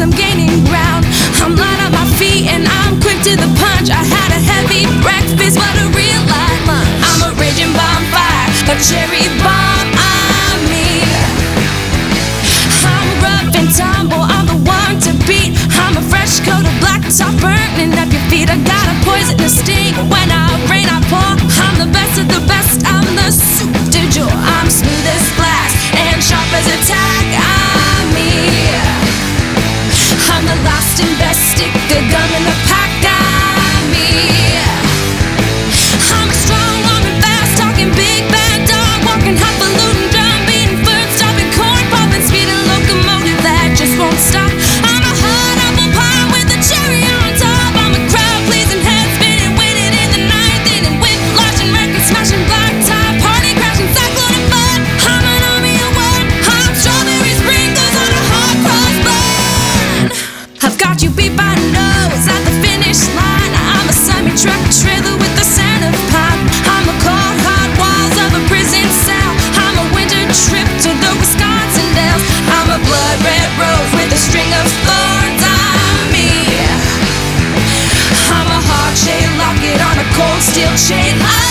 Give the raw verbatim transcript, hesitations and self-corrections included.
I'm gaining ground. I'm light on my feet and I'm quick to the punch. I had a heavy breakfast, what a real life lunch. I'm a raging bonfire, a cherry bomb, I mean. I'm rough and tumble, I'm the one to beat. I'm a fresh coat of black top burning up your feet. I got a poisonous sting, when I rain I pour. I'm the best of the best, I'm the soup du jour. I'm smooth as glass and sharp as a tack, I mean. I'm the last and best stick, a gun in the pack, I mean. I'm a strong woman, fast talking, big bad dog, walking highfalutin drum beating, foot stomping, corn popping, speeding locomotive that just won't stop. I'm a hot apple pie with a cherry on top. I'm a crowd pleasing, head spinning, winning in the ninth inning, whiplash and record smashing, black tie party crashing, cyclone and fun. I'm an army of one. I'm strawberry sprinkles on a hot cross bun. I've got you beat by nose at the finish line. I'm a semi-truck trailer with the sound of pop. I'm a cold hot walls of a prison cell. I'm a winter trip to the Wisconsin Dells. I'm a blood red rose with a string of thorns on me. I'm a heart-shaped locket on a cold steel chain.